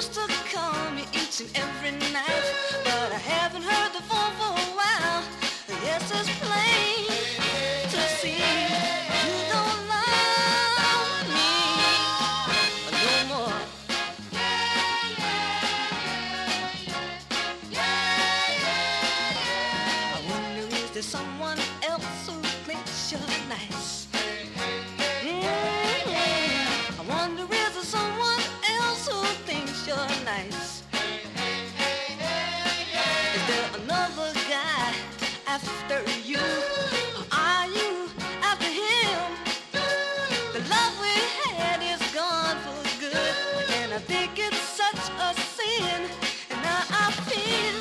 used to call me each and every night, but I haven't heard the phone for a while. Yes, it's plain to see you don't love me no more. I wonder, is there someone else who thinks you're nice? I wonder, is there someone else who thinks you're nice? Is there another guy after you? Or are you after him? The love we had is gone for good, and I think it's such a sin. And now I feel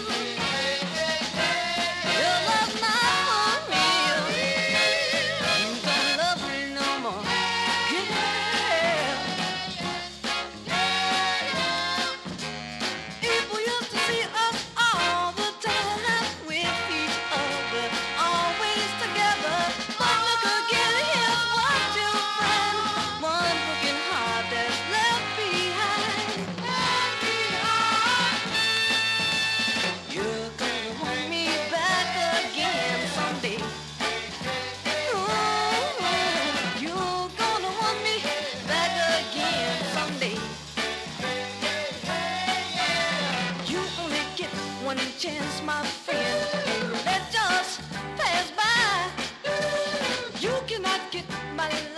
your love's not for real. You don't love me no more, girl. People used to see us all the time with each other, always together. But look again, here's what you find: one broken heart that's left behind. You're gonna want me back again someday. Ooh, you're gonna want me back again someday. You only get one chance, my friend, and let yours pass by. You cannot get my